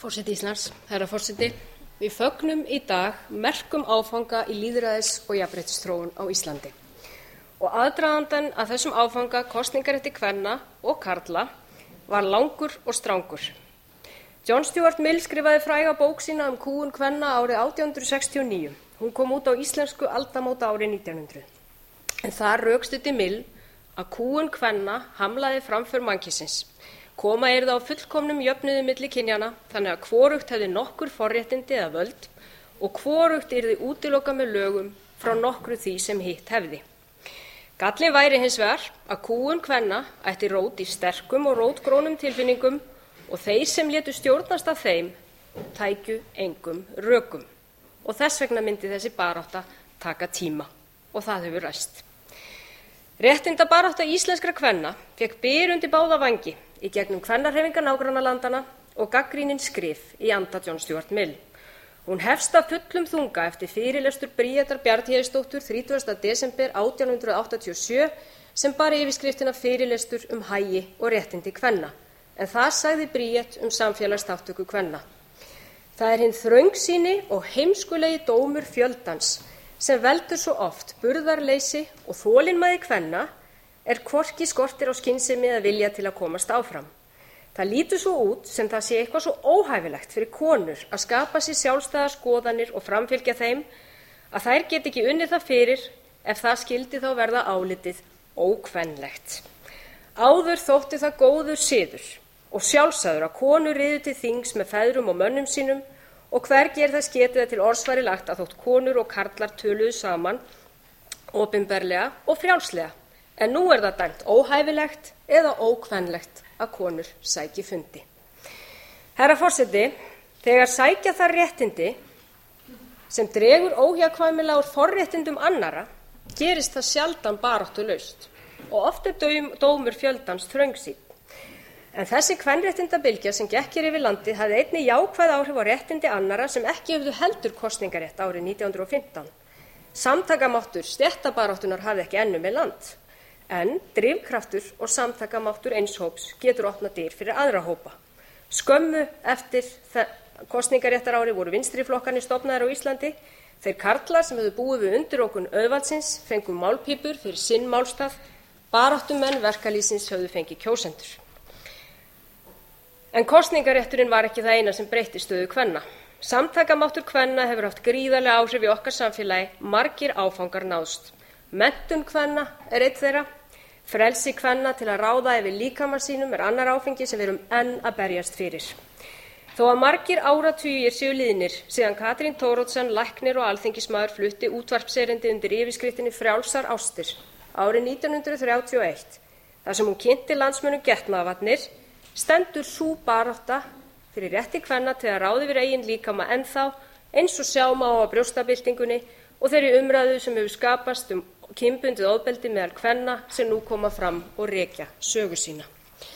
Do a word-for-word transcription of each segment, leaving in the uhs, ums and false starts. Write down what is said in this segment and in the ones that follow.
Forseti Íslands, herra forseti, við fögnum í dag merkum áfanga í lýðræðis- og jafnréttisþróun á Íslandi. Og aðdragandann að þessum áfanga kosningarétti kvenna og karla var langur og strangur. John Stuart Mill skrifaði fræga bók sína um kúgun kvenna árið átján hundruð sextíu og níu. Hún kom út á íslensku aldamóta árið nítján hundruð. En þar rökstuddi Mill að kúgun kvenna hamlaði framför mannkynsins. Koma yrði á fullkomnum jöfnuði milli kynjanna þannig að hvorugt hefði nokkur forréttindi eða völd og hvorugt yrði útilokað með lögum frá nokkru því sem hitt hefði. Gallinn væri hins vegar að kúgun kvenna ætti rót í sterkum og rótgrónum tilfinningum og þeir sem létu stjórnast af þeim tækju engum rökum. Og þess vegna myndi þessi barátta taka tíma og það hefur ræst. Réttindabarátta íslenskra kvenna fékk byr undir báða vængi í gegnum kvennahreyfingar nágrannalandanna og gagnrýnin skrif í anda John Stuart Mill. Hún hefst af fullum þunga eftir fyrirlestur Bríetar Bjarnhéðinsdóttur þrítugasta desember átján hundruð áttatíu og sjö sem bar yfirskriftina Fyrirlestur um hagi og réttindi kvenna. En þar sagði Bríet um samfélagsþátttöku kvenna. Það er hinn þröngsýni og heimskulegi dómur fjöldans sem veldur svo oft burðarleysi og þolinmæði kvenna er hvorki skortir á skynsemi eða vilja til að komast áfram. Það lítur svo út sem það sé eitthvað svo óhæfilegt fyrir konur að skapa sér sjálfstæðar skoðanir og framfylgja þeim að þær get ekki unnið það fyrir ef það skyldi þá verða álitið ókvenlegt. Áður þótti það góður siður og sjálfsagður að konur riðu til þings með feðrum og mönnum sínum og hvergi er þess getið að til orðsværi lagt að þótt konur og karlar töluðu saman opinberlega og frjálslega. En nú er það dæmt óhæfilegt eða ókvenlegt að konur sæki fundi. Herra forseti, þegar sækja þar réttindi sem dregur óhjákvæmilega úr forréttindum annarra, gerist það sjaldan baráttulaust og oft er dómur fjöldans þröngsýnn. En þessi kvenréttindabylgja sem gekk hér yfir landið hafði einnig jákvæð áhrif á réttindi annarra sem ekki höfðu heldur kosningarétt árið nítján hundruð og fimmtán. Samtakamáttur stéttabaráttunnar hafði ekki enn numið land. En drifkraftur og samtakamáttur eins hóps getur opnað dyr fyrir aðra hópa. Skömmu eftir kosningaréttarári voru vinstriflokkarnir stofnaðir á Íslandi. Þeir karlar sem höfðu búið við undirokun auðvaldsins fengu málpípur fyrir sinn málstað. Baráttumenn verkalýðsins höfðu fengið kjósendur. En kosningarétturinn var ekki það eina sem breytti stöðu kvenna. Samtakamáttur kvenna hefur haft gríðarleg áhrif í okkar samfélagi, margir áfangar náðst. Menntun kvenna er einn þeirra. Frelsi kvenna til að ráða yfir líkama sínum er annar áfengi sem við erum enn að berjast fyrir. Þó að margir áratugir séu liðnir síðan Katrín Thoroddsen, læknir og alþingismaður flutti útvarpserindi undir yfirskriftinni Frjálsar ástir árið nítján hundruð þrjátíu og eitt, þar sem hún kynnti landsmönnum getnaðarvarnir, stendur sú barátta fyrir rétti kvenna til að ráða yfir eigin líkama ennþá eins og sjá má á brjóstabyltingunni og þeirri umræðu sem hefur skapast um kynbundið ofbeldi meðal kvenna sem nú koma fram og rekja sögu sína.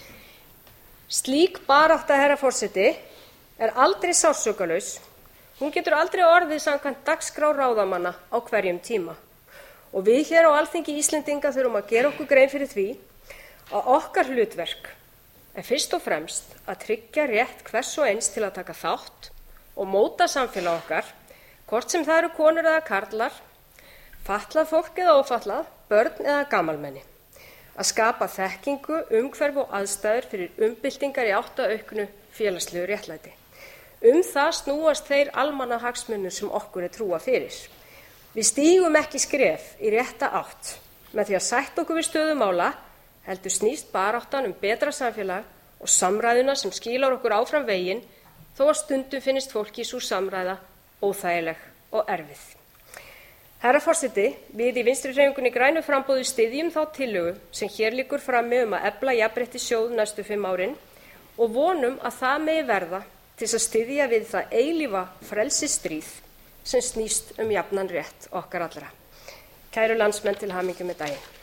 Slík barátta, herra forseti, er aldrei sársaukalaus. Hún getur aldrei orðið samkvæmt dagskrá ráðamanna á hverjum tíma. Og við hér á Alþingi Íslendinga þurfum að gera okkur grein fyrir því að okkar hlutverk er fyrst og fremst að tryggja rétt hvers og eins til að taka þátt og móta samfélag okkar, hvort sem það eru konur eða karlar, fatlað fólk eða ófatlað, börn eða gamalmenni. Að skapa þekkingu, umhverfi og aðstæður fyrir umbyltingar í átt að auknu félagslegu réttlæti. Um það snúast þeir almannahagsmunir sem okkur er trúað fyrir. Við stígum ekki skref í rétta átt með því að sætta okkur við stöðu mála, heldur snýst baráttan um betra samfélag og samræðuna sem skilar okkur áfram veginn þó að stundum finnist fólki sú samræða óþægileg og erfið. Herra forseti, við í Vinstrihreyfingunni grænu framboði styðjum þá tillögu sem hér liggur frammi um að efla jafnréttissjóð næstu fimm árin og vonum að það megi verða til þess að styðja við það eilífa frelsisstríð sem snýst um jafnan rétt okkar allra. Kæru landsmenn, til hamingju með daginn.